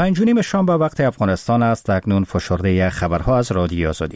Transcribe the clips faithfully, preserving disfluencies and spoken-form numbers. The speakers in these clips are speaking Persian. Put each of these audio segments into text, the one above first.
پنج و نیم شام به وقت افغانستان است. اکنون فشرده خبرها از رادیو آزادی.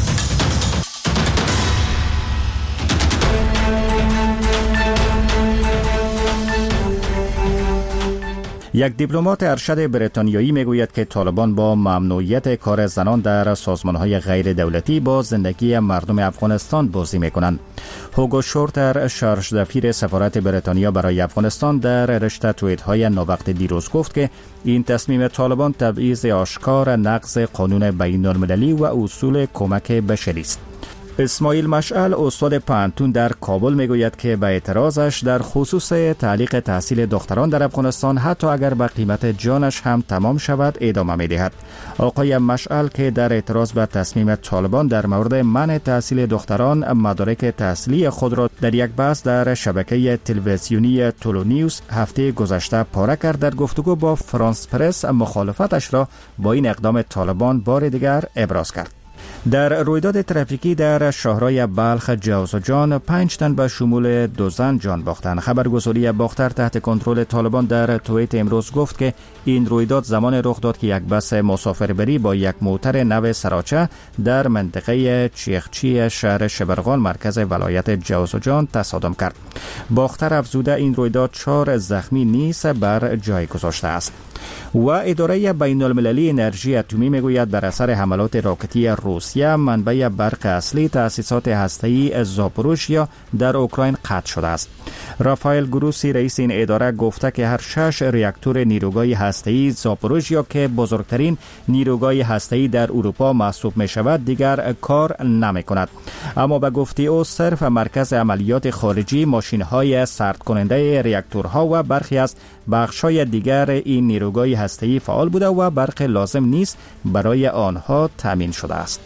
یک دیپلمات ارشد بریتانیایی میگوید که طالبان با ممنوعیت کار زنان در سازمان‌های غیر دولتی با زندگی مردم افغانستان بازی می‌کنند. هوگو شورتر، شارژ دفیر سفارت بریتانیا برای افغانستان، در رشته توییت‌های ناوقت دیروز گفت که این تصمیم طالبان تبعیض آشکار، نقض قانون بین‌المللی و اصول کمک بشری است. اسماعیل مشعل، استاد پانتون در کابل میگوید که به اعتراضش در خصوص تعلیق تحصیل دختران در افغانستان حتی اگر به قیمت جانش هم تمام شود ادامه میدهد. آقای مشعل که در اعتراض به تصمیم طالبان در مورد منع تحصیل دختران مدارک تحصیلی خود را در یک بحث در شبکه تلویزیونی تولو نیوز هفته گذشته پاره کرد، در گفتگو با فرانس پرس مخالفتش را با این اقدام طالبان بار دیگر ابراز کرد. در رویداد ترافیکی در شهرهای بلخ جوزجان پنج تن به شمول دو زن جان باختند. خبرگزاری باختر تحت کنترل طالبان در توییت امروز گفت که این رویداد زمان رخ داد که یک بس مسافربری با یک موتر نو سراچه در منطقه چیخچی شهر شبرغان مرکز ولایت جوزجان تصادم کرد. باختر افزوده این رویداد چهار زخمی نیز بر جای گذاشته است. و اداره بین المللی انرژی اتمی میگوید بر اثر حملات راکتی روسیه منبع برق اصلی تأسیسات هسته‌ای زاپوروژیا در اوکراین قطع شده است. رافائل گروسی رئیس این اداره گفته که هر شش راکتور نیروگاه هسته‌ای زاپوروژیا که بزرگترین نیروگاه هسته‌ای در اروپا محسوب می شود دیگر کار نمی کند. اما به گفته او صرف مرکز عملیات خارجی، ماشین‌های سرد کننده راکتورها و برخی از بخش‌های دیگر این نیروگاه هسته‌ای فعال بوده و برق لازم نیست برای آنها تامین شده است.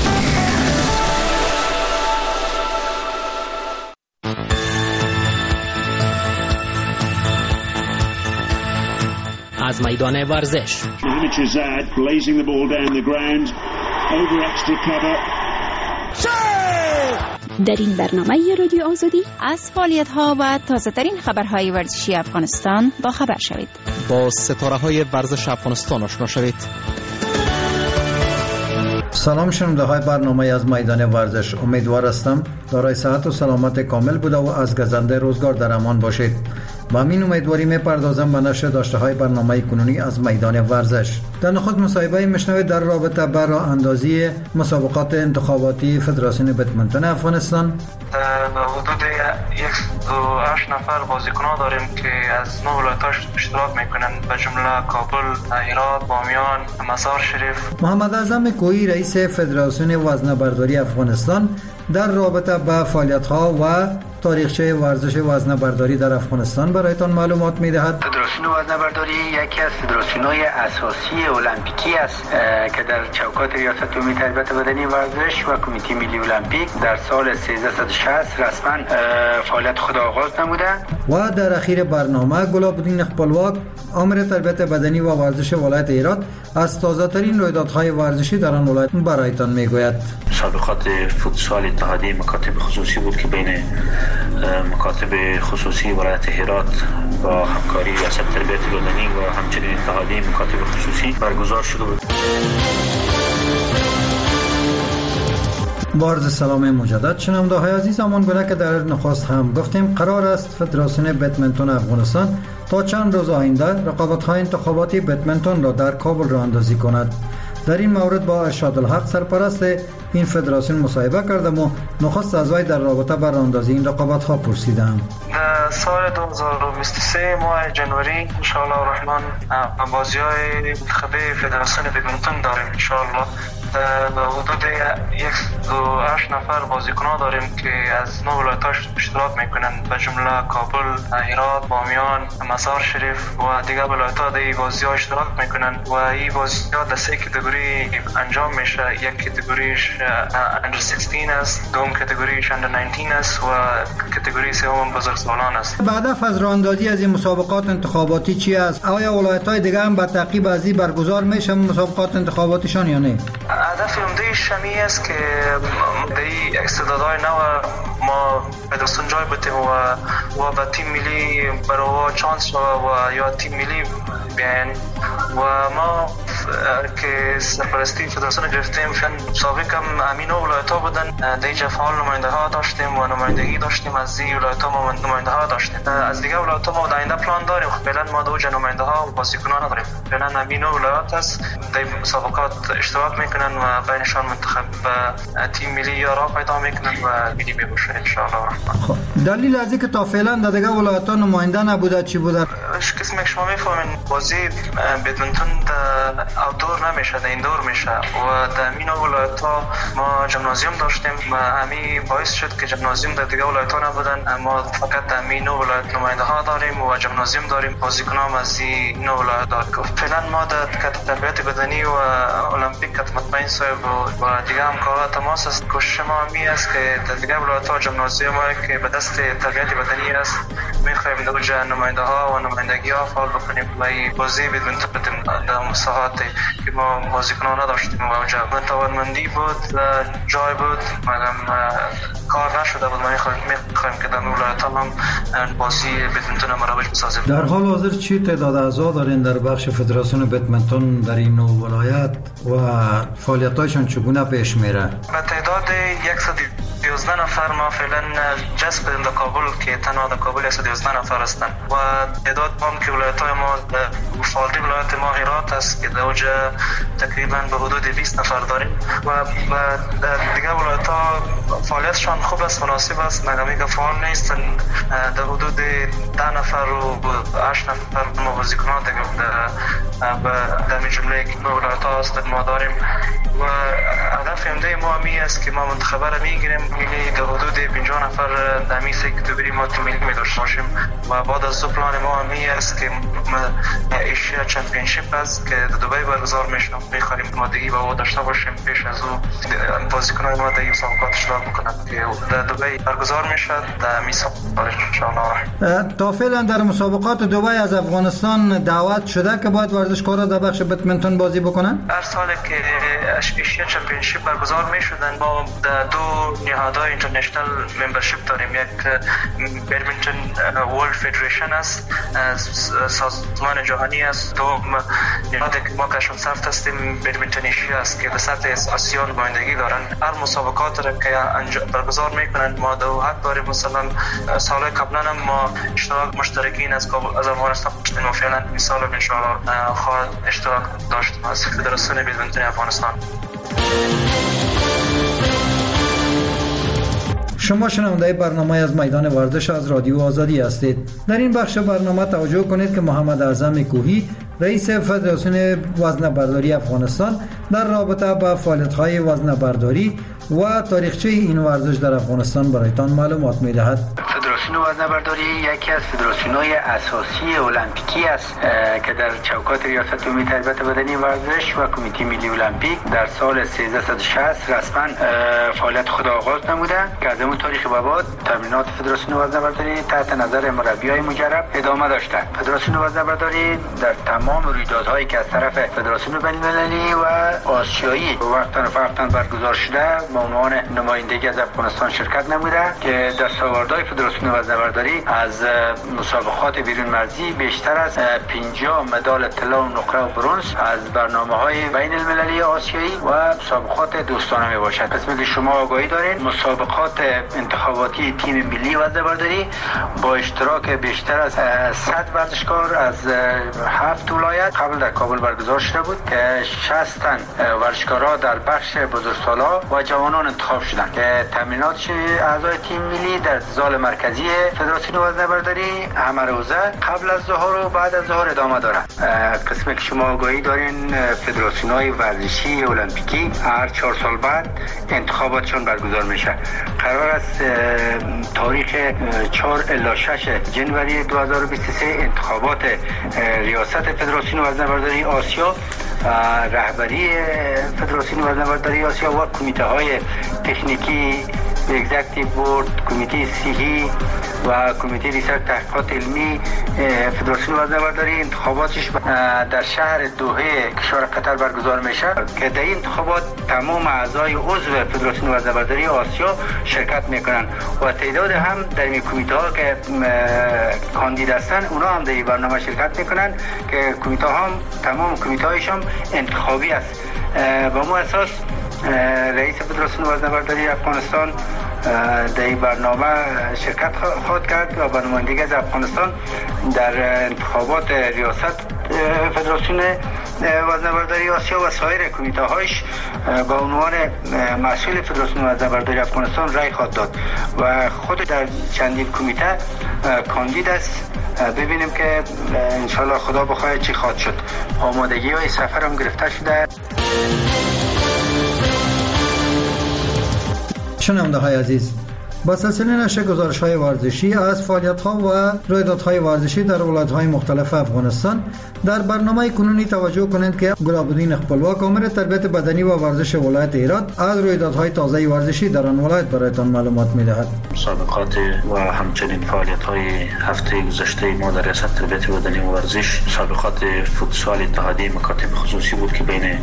از میدان ورزش در این برنامه رادیو آزادی از فعالیت‌ها و تازه‌ترین خبرهای ورزشی افغانستان با خبر شوید. با ستاره‌های ورزش افغانستان آشنا شوید. سلام شنونده های برنامه از میدان ورزش، امیدوار هستم دارای صحت و سلامت کامل بوده و از گزنده روزگار در امان باشید. با همین امیدواری میپردازم به نشر داشته های برنامه کنونی از میدان ورزش. در نخست مصاحبه مشنوید در رابطه با راه اندازی مسابقات انتخاباتی فدراسیون بدمنتون افغانستان. به حدود یک دو هشت نفر بازیکنان داریم که از نه ولایت اشتراک میکنن، به جمله کابل، هرات، بامیان، مزار شریف. محمد اعظم کوهی رئیس فدراسیون وزنه‌برداری افغانستان در رابطه با فعالیت‌ها و تاریخچه ورزش وزنه‌برداری در افغانستان برایتان معلومات می‌دهد. فدراسیون وزنه‌برداری یکی از فدراسیون‌های اساسی المپیکی است که در چوکات ریاست عمومی تربیت بدنی ورزش و کمیته ملی المپیک در سال سیزده شصت رسما فعالیت خود آغاز نموده. و در اخیر برنامه گلاب‌الدین خپلواک امر تربیت بدنی و ورزش ولایت هرات از تازه‌ترین رویدادهای ورزشی در آن ولایت برایتان میگوید. مسابقات فوتسال اتحادیه مکاتب خصوصی بود که بین مکاتب خصوصی ولایت هرات با همکاری ریاست تربیت بدنی و همچنین اتحادیه مکاتب خصوصی برگزار شده بود. با عرض سلام مجدد شنونده های عزیز، امان گونه که در نخست هم گفتیم قرار است فدراسیون بدمنتون افغانستان تا چند روز آینده رقابت های انتخاباتی بدمنتون را در کابل راه اندازی کند. در این مورد با ارشاد الحق سرپرست این فدراسیون مصاحبه کردم و نخست از وی در رابطه با راهاندازی این رقابت ها پرسیدم. سال دو هزار و بیست و سه ماه جنوری ان شاء الله الرحمن بازی‌های منتخبه فدراسیون بدمنتون داریم ان شاء الله. به حدود یک دو هشت نفر بازیکنان داریم که از نه ولایت اشتراک میکنن، به جمله کابل، هرات، بامیان، مزار شریف و دیگر ولایت‌ها در این بازی‌ها اشتراک میکنن و این بازی‌ها در سه کاتگوری انجام میشه. یک کاتگوریش اندر شانزده است، دوم کاتگوریش اندر نوزده است و کاتگوری سوم بزرگسالان است. بعد از راهاندازی از این مسابقات انتخاباتی چی است؟ آیا ولایت‌های دیگه هم به تعقیب از این برگزار میشه مسابقات انتخاباتیشان یا نه؟ هدف عمده‌اش همی است که در استعدادهای نو ما فدراسیون جای بتیم و و به تیم ملی برای چانس و یا تیم ملی بیاین و ما که سرپرستی فدراسیون گرفتیم فن سابق هم امین و ولایت ها بودن دیگه فعال نماینده ها داشتیم و نمایندگی داشتیم از این ولایت ها ما نماینده ها داشتیم از دیگه ولایت ها ما در آینده پلان داریم فعلا ما دو جا نماینده ها و بازیکنان نداریم فعلا امین و ولایت است در مسابقات اشتراک میکنن و بینشان منتخب تیم ملی یا را پیدا میکنن و ملی میباشه ان شاء الله. خب دلیل از اینکه تا فعلا در دیگه ولایت ها نماینده نبوده چی بوده؟ قسمی که شما میفهمین بازی بدمنتون در آوتدور نمیشه در ایندور میشه و در امین و ولایت ها ما جمنازیوم داشتیم و همین باعث شد که جمنازیوم در دیگه ولایت ها نبودن اما فقط در امین و ولایت نماینده ها داریم و جمنازیوم داریم بازیکنان از این ولایت داریم. فعلا ما در تربیت بدنی و المپیک مطمئن صاحب و دیگه هم کارها تماس است. کوشش ما همی است که در دیگه ولایت ها جمنازیوم که به دست تربیت بدنی است میخوایم در وجه نماینده ها و نمایندگی ها فعال بکنیم و بازی بدمنتون بدیم در مساحاتی که ما بازیکنان نداشتیم و وجه توانمندی بود جای بود مگم کار نشده بود. ما میخوایم که در ولایت ها هم بازی بدمنتون مروج بسازیم. در حال حاضر چی تعداد اعضا دارین در بخش فدراسیون بدمنتون در این نوع ولایت و فعالیت‌هایشان چگونه پیش میره؟ به تعداد صد و یازده نفر ما فعلا جذب در کابل که تنها در کابل صد و یازده نفر هستند و تعداد هم که ولایت‌های ما فعالیت ولایت ما هرات است که در اونجا تقریبا به حدود بیست نفر داریم و در دیگه ولایت‌ها فعالیتشان خوب است مناسب است مگه که فعال نیستن در حدود ده نفر و هشت نفر ما بازیکنان در در جمله که ولایت‌ها هستند ما داریم و هدف عمده ما می است که ما منتخبه را میگیریم ملی در حدود پنجاه نفر در میسه اکتبری ما تیم ملی می داشته باشیم و بعد از دو پلان ما می است که ایشیا چمپیونشیپ است که در دبی برگزار میشه میخوایم مادگی با او داشته باشیم پیش از او بازیکنان ما در مسابقات اشتراک بکنند که در دبی برگزار میشه در میسه ان شاء الله. تا فعلا در مسابقات دبی از افغانستان دعوت شده که باید ورزشکارا در بخش بدمنتون بازی بکنن؟ هر سال که ایشیا چمپیونشیپ برگزار میشدن ما در دو نهادهای اینترنشنال ممبرشیپ داریم یک بدمنتون ورلد فدریشن است سازمان جهانی است دو نهادی که ما کشف سفت هستیم بدمنتون ایشیا است که به سطح آسیا نمایندگی دارن هر مسابقات را که برگزار میکنن ما دو حق داریم مثلا سال قبلا هم ما اشتراک مشترکین از از افغانستان داشتیم و فعلا این سال ان شاء الله خواهد اشتراک داشتیم از فدراسیون بدمنتون افغانستان. شما شنونده برنامه از میدان ورزش از رادیو آزادی هستید. در این بخش برنامه توجه کنید که محمد اعظم کوهی رئیس فدراسیون وزنه‌برداری افغانستان در رابطه با فعالیت‌های وزنه‌برداری و تاریخچه این ورزش در افغانستان برایتان معلومات می‌دهد. فدراسیون وزنه‌برداری یکی از فدراسیون‌های اساسی المپیکی است که در چوکات ریاست عمومی تربیت بدنی ورزش و کمیته ملی المپیک در سال سیزده شصت رسما فعالیت خود آغاز نموده که از اون تاریخ به بعد تمرینات فدراسیون وزنه‌برداری تحت نظر مربیای مجرب ادامه داشته. فدراسیون وزنه‌برداری در تمام رویدادهایی که از طرف فدراسیون بین‌المللی و آسیایی وقتاً فوقتاً برگزار شده به عنوان نمایندگی از افغانستان شرکت نموده که دستاوردهای فدراسیون وزنه‌برداری از مسابقات بیرون مرزی بیشتر از پنجاه مدال طلا و نقره و برنز از برنامه‌های بین‌المللی آسیایی و مسابقات دوستانه میباشد. قسمی که شما آگاهی دارین مسابقات انتخاباتی تیم ملی وزنه‌برداری با اشتراک بیشتر از صد ورزشکار از هفت ولایت قبل در کابل برگزار شده بود که شصت تن ورزشکارا در بخش بزرگسالا و جوانان انتخاب شدند که تمرینات اعضای تیم ملی در زال مرکزی فدراسیون وزنه‌برداری همه روزه قبل از ظهر و بعد از ظهر ادامه دارد. قسمی که شما آگاهی دارین فدراسیون‌های ورزشی المپیکی هر چهار سال بعد انتخاباتشون برگزار میشه. قرار است تاریخ چهار الی شش جنوری دو هزار و بیست و سه انتخابات ریاست فدراسیون وزنه‌برداری آسیا رهبری فدراسیون وزنه‌برداری آسیا و کمیته های تکنیکی اگزیکتیو بورد، کمیته صحی و کمیته ریسرچ تحقیقات علمی فدراسیون وزنه‌برداری انتخاباتش در شهر دوحه کشور قطر برگزار میشه که در این انتخابات تمام اعضای عضو فدراسیون وزنه‌برداری آسیا شرکت میکنن و تعداد هم در این کمیته ها که کاندید هستن اونا هم در این برنامه شرکت میکنن که کمیته ها هم تمام کمیته هایشان انتخابی است. با مو اساس رئیس فدراسیون وزنه‌برداری افغانستان در این برنامه شرکت خواهد کرد و به نمایندگی از افغانستان در انتخابات ریاست فدراسیون وزنه‌برداری آسیا و سایر کمیته هایش با عنوان مسئول فدراسیون وزنه‌برداری افغانستان رای خواهد داد و خود در چندین کمیته کاندید است. ببینیم که انشالله خدا بخواهد چی خواهد شد. آمادگی های سفر هم گرفته شده. شنونده های عزیز، با سلسله نشر گزارش های ورزشی از فعالیت ها و رویدادهای ورزشی در ولایت های مختلف افغانستان در برنامه کنونی توجه کنند که گلاب‌الدین خپلواک آمر تربیت بدنی و ورزش ولایت هرات از رویدادهای تازه ورزشی در آن ولایت برایتان معلومات می‌دهد. مسابقات و همچنین فعالیت های هفته گذشته ما در ریاست تربیت بدنی و ورزش مسابقات فوتسال اتحادیه مکاتب خصوصی بود که بین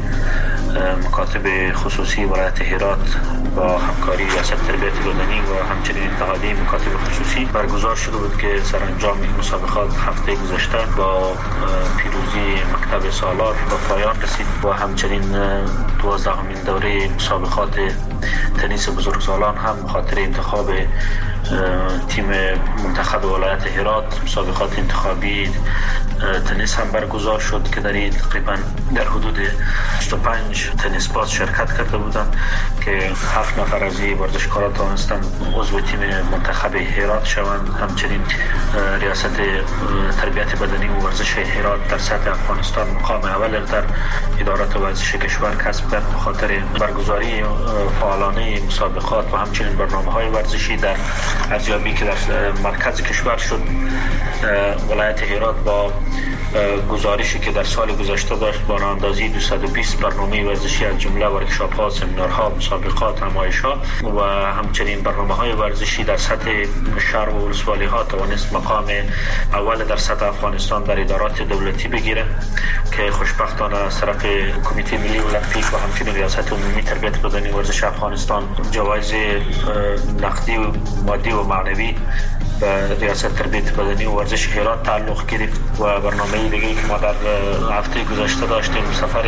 مکاتب خصوصی ولایت هرات با همکاری ریاست تربیت بدنی و همچنین اتحادیه مکاتب خصوصی برگزار شده بود که سرانجام این مسابقات هفته گذشته با پیروزی مکتب سالار به پایان رسید و همچنین دوازدهمین دوره مسابقات تنیس بزرگسالان هم خاطر انتخاب تیم منتخب ولایت هرات مسابقات انتخابی تنیس هم برگزار شد که در این تقریبا در حدود هشتاد و پنج تنیس باز شرکت کرده بودند که هفت نفر از این ورزشکاران توانستند عضو تیم منتخب هرات شوند. همچنین ریاست تربیت بدنی و ورزش هرات در سطح افغانستان مقام اول در ادارات ورزش کشور کسب کرد به خاطر برگزاری فعالانه مسابقات و همچنین برنامه‌های ورزشی در ارزیابی که در مرکز کشور شد. ولایت هرات با گزارشی که در سال گذشته داشت با راهاندازی دویست و بیست برنامه ورزشی از جمله ورکشاپ‌ها، سمینارها، مسابقات، نمایش‌ها و همچنین برنامه‌های ورزشی در سطح شهر و ولسوالی‌ها توانست مقام اول در سطح افغانستان در ادارات دولتی بگیره که خوشبختانه از طرف کمیته ملی المپیک و همچنین ریاست عمومی تربیت بدنی و ورزش افغانستان جوایز نقدی و مادی و معنوی به ریاست تربیت بدنی و ورزش هرات تعلق گرفت و برنامه دیگه که ما در هفته گذشته داشتیم سفر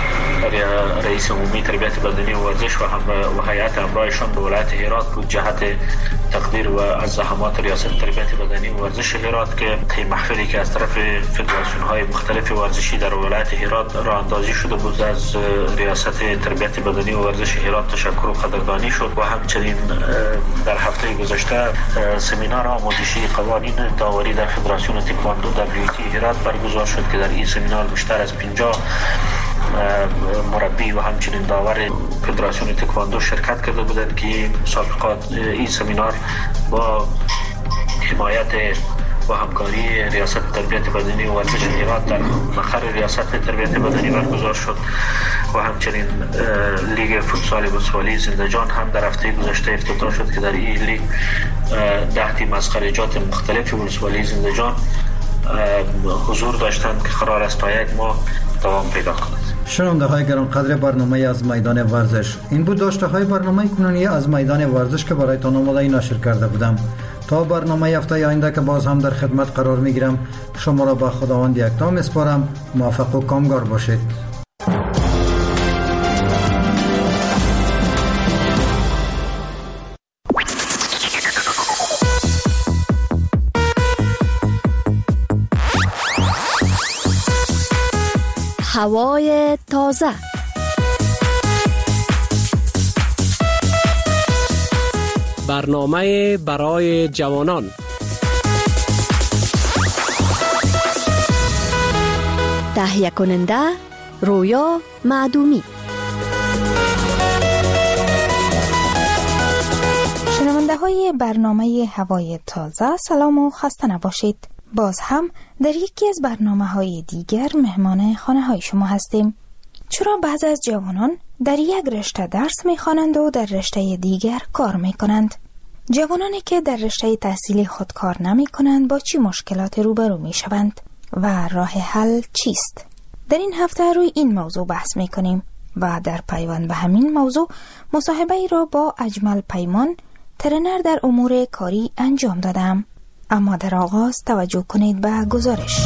رئیس عمومی تربیت بدنی و ورزش و هم و هیئت همراهشان به ولایت هرات بود جهت تقدیر و از زحمات ریاست تربیت بدنی و ورزش هرات که طی محفلی که از طرف فدراسیون های مختلف ورزشی در ولایت هرات راه اندازی شده بود از ریاست تربیت بدنی و ورزش هرات تشکر و قدردانی شد و همچنین در هفته گذشته سمینار آموزشی قوانین داوری در فدراسیون تکواندو دبلیو تی هرات برگزار شد که در این سمینار بیشتر از پنجاه مربی و همچنین داور فدراسیون تکواندو شرکت کرده بودند که مسابقات این سمینار با حمایت و همکاری ریاست تربیت بدنی و ورزش هرات در مقر ریاست تربیت بدنی برگزار شد و همچنین لیگ فوتسال ولسوالی زندجان هم در هفته گذشته افتتاح شد که در این لیگ ده تیم از خلیجات مختلف ولسوالی زندجان حضور داشتند که قرار است تا یک ماه دوام پیدا کند. شنونده های گرانقدر برنامه از میدان ورزش، این بود داشته های برنامه کنونی از میدان ورزش که برایتان آماده نشر کرده بودم. تا برنامه هفته آینده که باز هم در خدمت قرار می گیرم شما را به خداوند یکتا میسپارم. موفق و کامگار باشید. هوای تازه، برنامه برای جوانان، تهیه کننده رویا معدومی. شنونده های برنامه هوای تازه، سلام و خسته نباشید. باز هم در یکی از برنامه های دیگر مهمان خانه های شما هستیم. چرا بعضی از جوانان در یک رشته درس می‌خوانند و در رشته دیگر کار می‌کنند؟ جوانانی که در رشته تحصیلی خود کار نمی‌کنند با چه مشکلات روبرو می‌شوند و راه حل چیست؟ در این هفته روی این موضوع بحث می‌کنیم و در پیوند به همین موضوع مصاحبه ای را با اجمل پیمان، ترینر در امور کاری انجام دادم. اما در آغاز توجه کنید به گزارش.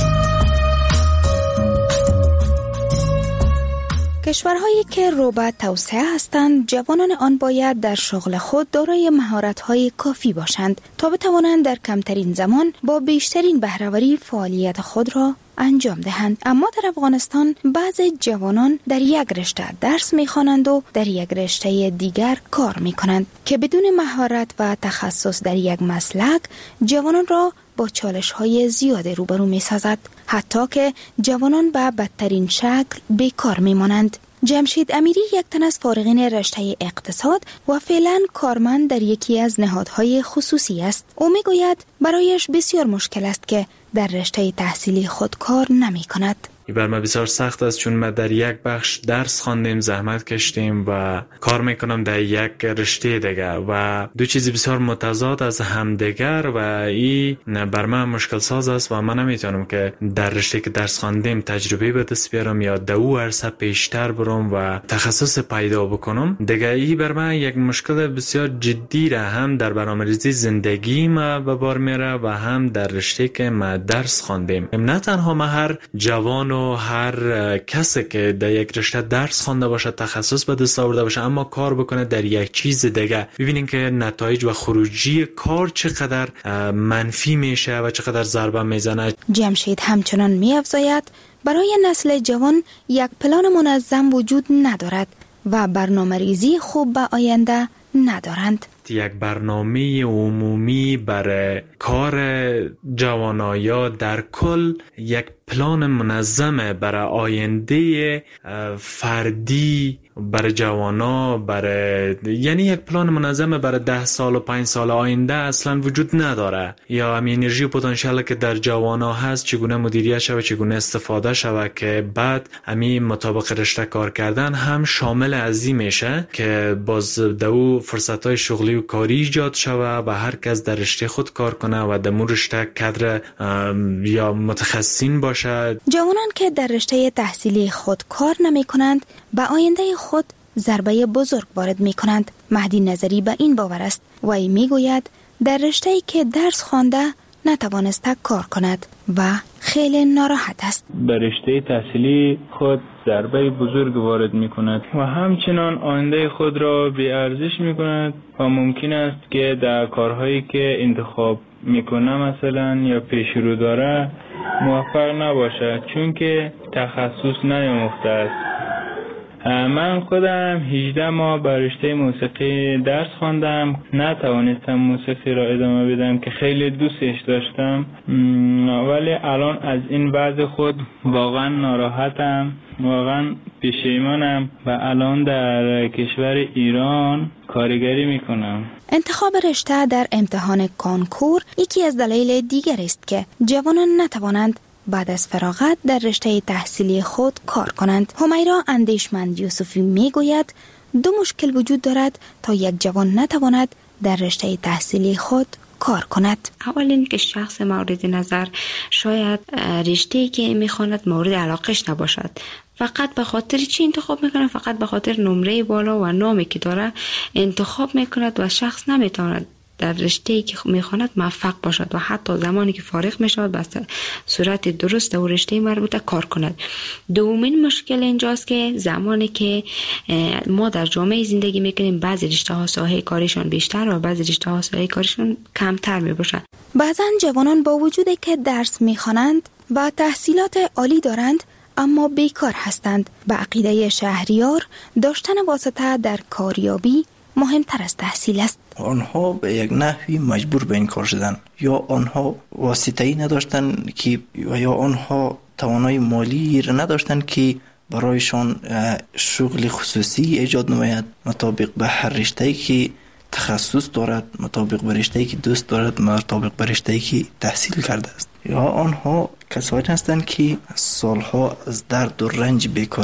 کشورهایی که رو به توسعه هستند، جوانان آن باید در شغل خود دارای مهارت‌های کافی باشند تا بتوانند در کمترین زمان با بیشترین بهره‌وری فعالیت خود را انجام دهند. اما در افغانستان بعضی جوانان در یک رشته درس می‌خوانند و در یک رشته دیگر کار می‌کنند که بدون مهارت و تخصص در یک مسلک جوانان را با چالش‌های زیاد روبرو می‌سازد، حتی که جوانان به بدترین شکل بیکار می‌مانند. جمشید امیری یک تن از فارغین رشته اقتصاد و فعلا کارمند در یکی از نهادهای خصوصی است. او میگوید برایش بسیار مشکل است که در رشته تحصیلی خود کار نمی کند. بر ما بسیار سخت است، چون ما در یک بخش درس خواندیم، زحمت کشیدیم و کار میکنم در یک رشته دیگر و دو چیز بسیار متضاد از همدیگر و این بر من مشکل ساز است و من نمیتونم که در رشته که درس خواندیم تجربه به دست بیارم یا در او عرصه پیشتر برم و تخصص پیدا بکنم. دیگه این بر من یک مشکل بسیار جدی را هم در برنامه‌ریزی زندگی ما به بار میاره و هم در رشته که ما درس خواندیم. نه تنها ما هر جوان و هر کسی که در یک رشته درس خوانده باشه، تخصص به دست آورده باشه، اما کار بکنه در یک چیز دیگه، ببینین که نتایج و خروجی کار چقدر منفی میشه و چقدر ضربه میزنه. جمشید همچنان می‌افزاید برای نسل جوان یک پلان منظم وجود ندارد و برنامه‌ریزی خوب به آینده ندارند. یک برنامه عمومی برای کار جوانایا در کل، یک پلان منظم برای آینده فردی برای جوانا، برای یعنی یک پلان منظم برای ده سال و پنج سال آینده اصلا وجود نداره. یا همین انرژی و پتانسیل که در جوانا هست چگونه مدیریت شود، چگونه استفاده شود که بعد همین مطابق رشته کار کردن هم شامل از این میشه که باز دو فرصت‌های شغلی و کاری ایجاد شود و هر کس در رشته خود کار کنه و در مون رشته کادر یا متخصصین باشه. جوانان که در رشته تحصیلی خود کار نمی کنند به آینده خود ضربه بزرگ وارد می کنند. مهدی نظری به این باور است و ای می گوید در رشته‌ای که درس خوانده نتوانسته کار کند و خیلی ناراحت است. به رشته تحصیلی خود ضربه بزرگ وارد می کند و همچنان آینده خود را بی ارزش می کند و ممکن است که در کارهایی که انتخاب می کنه مثلا یا پیش رو داره موفق نباشد، چون که تخصص نیاموخته است. من خودم هجده ماه به رشته موسیقی درس خواندم، نتوانستم موسیقی را ادامه بدم که خیلی دوستش داشتم، ولی الان از این وضع خود واقعا ناراحتم، واقعا پشیمانم و الان در کشور ایران کارگری میکنم. انتخاب رشته در امتحان کانکور یکی از دلایل دیگر است که جوانان نتوانند بعد از فراغت در رشته تحصیلی خود کار کنند. همیرا اندیشمند یوسفی میگوید دو مشکل وجود دارد تا یک جوان نتواند در رشته تحصیلی خود کار کند. اول این که شخص مورد نظر شاید رشته‌ای که میخواند مورد علاقش نباشد، فقط به خاطر چی انتخاب میکنه؟ فقط به خاطر نمره بالا و نامی که داره انتخاب میکند و شخص نمیتواند در رشته‌ای که میخواند موفق باشد و حتی زمانی که فارغ میشود به صورت درست در رشته مربوطه کار کند. دومین مشکل اینجاست که زمانی که ما در جامعه زندگی میکنیم بعضی رشته ها ساحه کارشان بیشتر و بعضی رشته ها ساحه کارشان کمتر میباشد. بعضا جوانان با وجودی که درس میخوانند و تحصیلات عالی دارند اما بیکار هستند. به عقیده شهریار داشتن واسطه در کاریابی مهمتر از تحصیل است. آنها به یک نحوی مجبور به این کار شدن، یا آنها واسطه‌ای نداشتن که یا آنها توانایی مالی را نداشتن که برایشان شغل خصوصی ایجاد نماید مطابق به هر رشته‌ای که تخصص دارد، مطابق به رشته‌ای که دوست دارد، مطابق به رشته‌ای که تحصیل کرده است. یا آنها کسایی هستند که سالها از درد و رنج بیکاری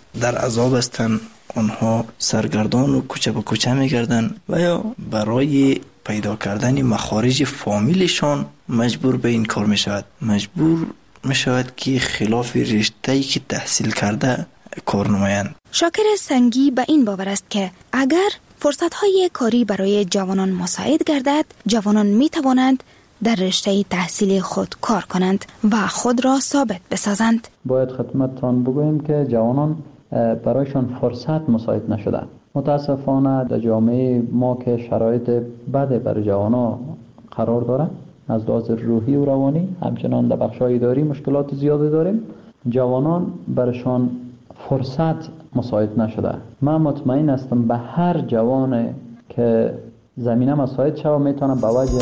در عذاب هستند، آنها سرگردان و کوچه به کوچه میگردن و یا برای پیدا کردن مخارج فامیلشان مجبور به این کار می شود. مجبور می شود که خلاف رشته‌ای که تحصیل کرده کار نمایند. شاکر سنگی به این باور است که اگر فرصت‌های کاری برای جوانان مساعد گردد، جوانان می توانند در رشته تحصیلی خود کار کنند و خود را ثابت بسازند. باید خدمتتان بگوییم که جوانان برایشان فرصت مساعد نشده. متاسفانه در جامعه ما که شرایط بده برای جوانان قرار داره، از لحاظ روحی و روانی، همچنان در بخش‌های اداری مشکلات زیادی داریم. جوانان برایشان فرصت مساعد نشده. من مطمئن هستم به هر جوان که زمینه مساعد شوه میتونه به وجه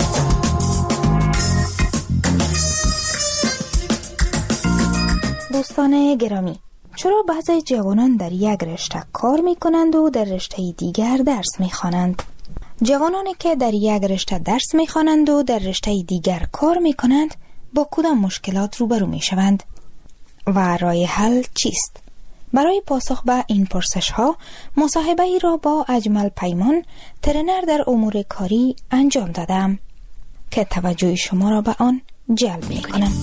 دوستان گرامی، چرا بعضی جوانان در یک رشته کار می کنند و در رشته دیگر درس می خوانند؟ جوانانی که در یک رشته درس می خوانند و در رشته دیگر کار می کنند با کدام مشکلات روبرو می شوند و راه حل چیست؟ برای پاسخ به این پرسش ها مصاحبه ای را با اجمل پیمان، ترینر در امور کاری انجام دادم که توجه شما را به آن جلب می کنم.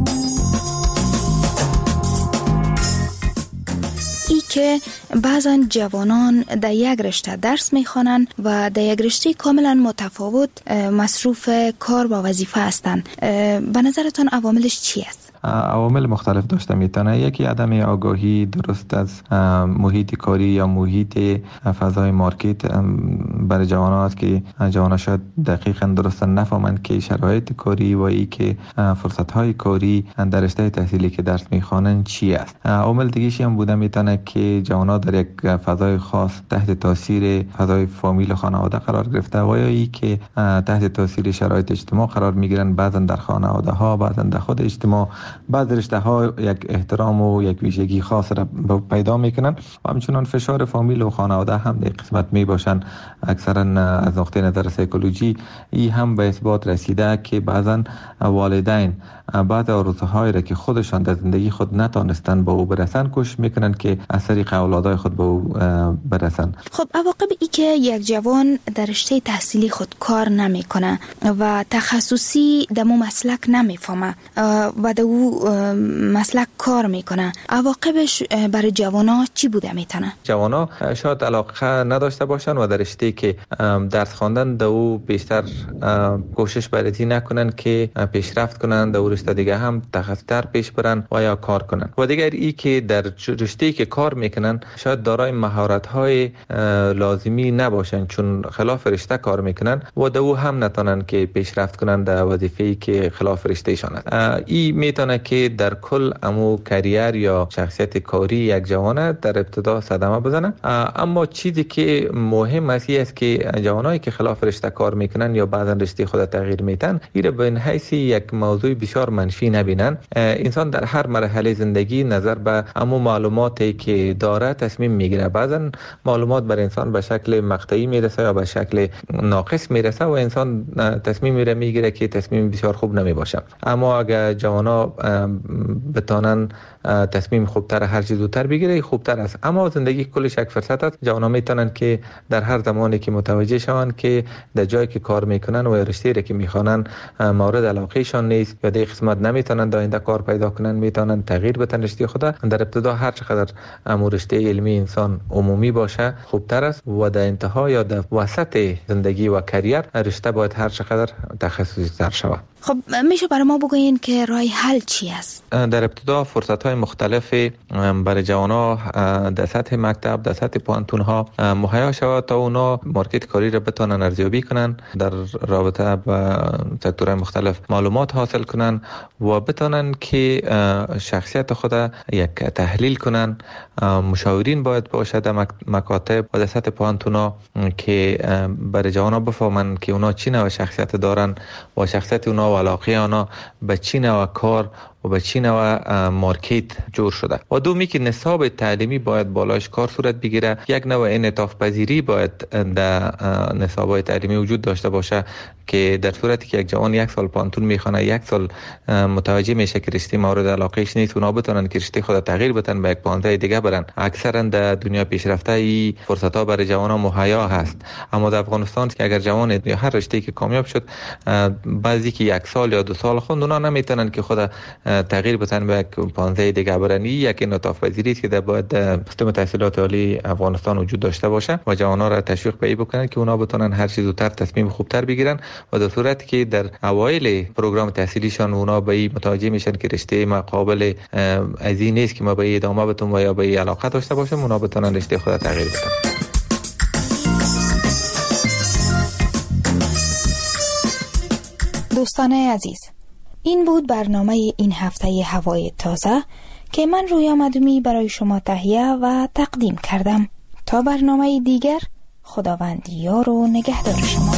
ای که بعضا جوانان در یک رشته درس میخوانند و در یک رشته کاملا متفاوت مصروف کار و وظیفه هستند. به نظرتان عواملش چی است؟ عوامل مختلف داشته میتونه. یکی عدم آگاهی درست از محیط کاری یا محیط فضای مارکت برای جوانان است که جوانان شاید دقیقاً درست نفهمند که شرایط کاری و ای که فرصت های کاری در رشته تحصیلی که درس میخوانند چی است. عامل دیگه هم بوده میتونه که جوانان در یک فضای خاص تحت تاثیر فضای فامیل و خانواده قرار گرفته و یا ای که تحت تاثیر شرایط اجتماع قرار میگیرن، بعضا در خانواده ها، بعضا در خود اجتماع بعض رشته ها یک احترام و یک ویژگی خاص را پیدا میکنن و همچنان فشار فامیل و خانواده هم در قسمت می باشن. اکثرا از نقطه نظر سایکولوژی ای هم به اثبات رسیده که بعضا والدین بعض آرزوهای را که خودشان در زندگی خود نتانستن به او برسن کوشش میکنن که از طریق اولادای خود به او برسن. خب عواقب ای که یک جوان در رشته تحصیلی خود کار نمیکنه و تخصصی دمو مسلک نمیفهمه و دو مسلک کار میکنه، عواقبش برای جوانا چی بوده میتونه؟ جوانا شاید علاقه نداشته باشن و در رشته که درس خواندن دو بیشتر کوشش برای نکنن که پیشرفت کنن، در رشته دیگه هم تخصص‌تر پیش برن و یا کار کنن. و دیگر ای که در رشته که کار میکنن شاید دارای مهارت‌های لازمی نباشن چون خلاف رشته کار میکنن و دو هم نتونن که پیشرفت کنن در وظیفه‌ای که خلاف رشتهشان است. ای میتونه که در کل امو کریر یا شخصیت کاری یک جوان در ابتدا صدمه بزنه. اما چیزی که مهم است است که جوانایی که خلاف رشته کار میکنن یا بعضا رشته خود تغییر میتن ایره به این حیث یک موضوع بسیار منفی نبینن. انسان در هر مرحله زندگی نظر به امو معلوماتی که داره تصمیم میگیره. بعضا معلومات بر انسان به شکل مقطعی میرسه یا به شکل ناقص میرسه و انسان تصمیم میره میگیره که تصمیم بسیار خوب نمیباشه. اما اگر جوانا بتانن تصمیم خوبتر هر چیز زودتر بگیره خوبتر است. اما زندگی کلش یک فرصت است. جوانا میتونن که در هر زمانی که متوجه شون که در جایی که کار میکنن و رشته که میخوانن مورد علاقهشان نیست یا در قسمت نمیتونن در آینده کار پیدا کنن، میتونن تغییر بدن رشته خود. در ابتدا هر چقدر امور رشته علمی انسان عمومی باشه خوبتر است و در انتها یا در وسط زندگی و کریر رشته باید هر چقدر تخصصی تر شود. خب میشه برای ما بگوین که راه حل چی است؟ در ابتدا فرصت‌های مختلف برای جوانا در سطح مکتب، در سطح پانتون‌ها مهیا شود تا اونا مارکت کاری را بتونن ارزیابی کنن، در رابطه با سکتورهای مختلف معلومات حاصل کنن و بتونن که شخصیت خود یک تحلیل کنن. مشاورین باید باشه در مکاتب و در سطح پانتون‌ها که برای جوانا بفهمن که اونا چی نوع شخصیت دارن و شخصیت اونا و علاقه اونا به چی نوع کار و به چی نوع مارکت جور شده. و دومی که نصاب تعلیمی باید بالاش کار صورت بگیره. یک نوع انعطاف پذیری باید در نصاب‌های تعلیمی وجود داشته باشه که در صورتی که یک جوان یک سال پانتون میخونه، یک سال متوجه میشه که رشته مورد علاقهش نیست، اونا بتونن که رشته خود تغییر بدن، به یک پانته دیگه برن. اکثرا در دنیا پیشرفته ای فرصت‌ها برای جوانان مهیا هست، اما در افغانستان که اگر جوان یا هر رشته که کامیاب شد، بعضی که یک سال یا دو سال خوند، اونا نمیتونن که خود تغییر بدن به یک پانته دیگه برن. یک انعطاف پذیری است که در باید سیستم تحصیلات عالی افغانستان وجود داشته باشه و جوانان را تشویق به این بکنن که اونا بتونن هر چیز زودتر تصمیم خوبتر بگیرن و در صورتی که در اوایل پروگرام تحصیلیشان اونا به این متوجه میشن که رشته مقابل از این نیست که ما به ادامه بدیم و یا به علاقه داشته باشیم، اونا بتونن رشته خود تغییر بدن. دوستان عزیز، این بود برنامه این هفته هوای تازه که من رویا مدومی برای شما تهیه و تقدیم کردم. تا برنامه دیگر، خداوند یار و نگهدار شما.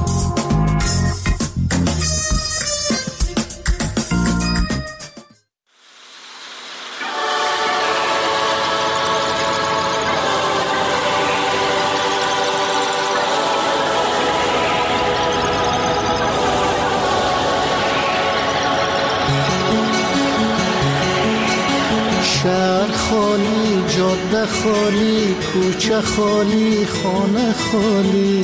شهر خالی، جاده خالی، کوچه خالی، خانه خالی،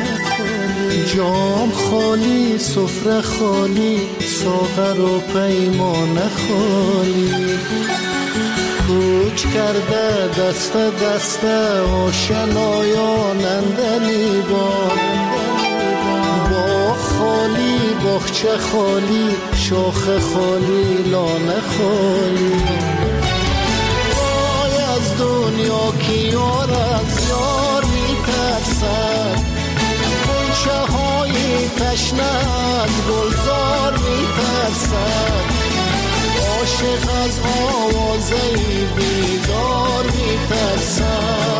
جام خالی، سفره خالی، ساغر و پیمانه خالی. کوچ کرده دست دست آشنایان اندلی بار، باغ خالی، باغچه خالی، شاخ خالی، لانه خالی. دنیا که یار از یار میترسد، غنچه های تشنه از گلزار میترسد، عاشق از آوازه بیدار میترسد،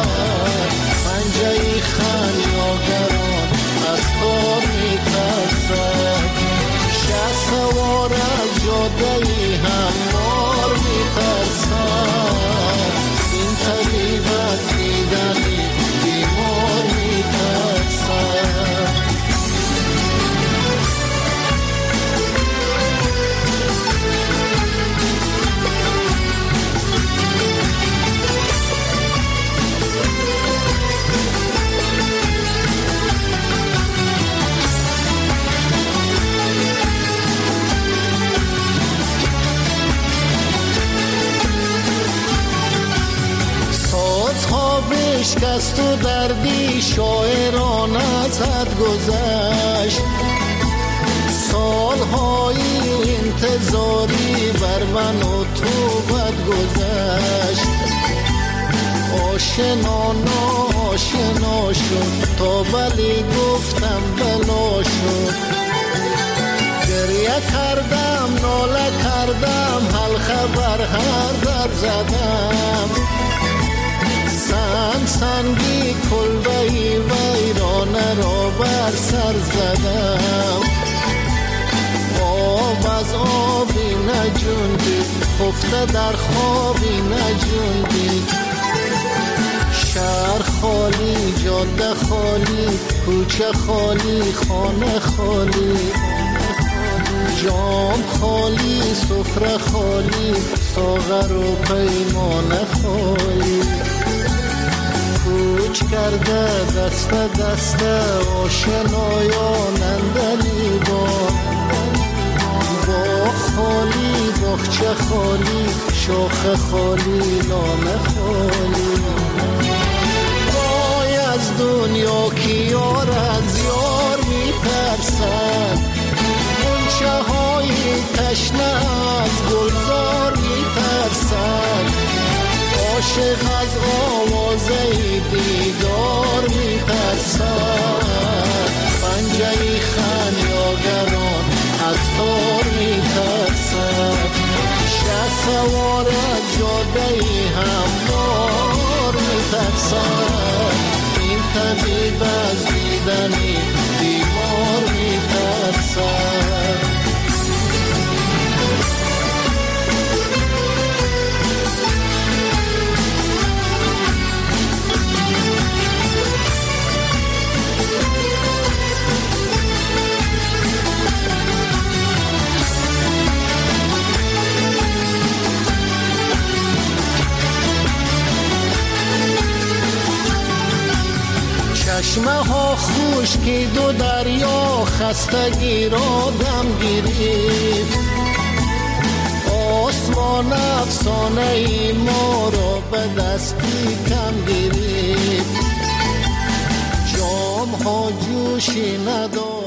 پنجه خمیازگران از تار میترسد، شه سوار از جاده هموار میترسد، طبیب از دیدنی بیمار میترسد. بشکست و دردی شاعران از حد گذشت، سالهای انتظاری بر من و تو بد گذشت، آشنا ناشنا شد تا بلی گفتم بلا شد، گریه کردم ناله کردم حلقه بر هر در زدم، سنگ سنگی کلبهی ویرانه را بر سر زدم، آب از آبی نجوندی خفته در خوابی نجوندی، شهر خالی، جاده خالی، کوچه خالی، خانه خالی، جام خالی، سفره خالی، ساغر و پیمانه خالی. کوچ کرده دست دست آشنایان اندلی بار، باغ خالی، باغچه خالی، شاخ خالی، لانه خالی. وای از دنیا که یار از یار میترسد، غنچه های تشنه از گلزار میترسد، عاشق از آوازه دیدار میترسد، پنجه خمیازگران از تار میترسد، شه سوار از جاده هموار میترسد، این طبیب از دیدنی بیمار میترسد. چشمه ها خشکید و دریا خستگی را دم گرفت. آسمان افسانه ای ما را به دستی کم گرفت. جام ها جوشی نداشت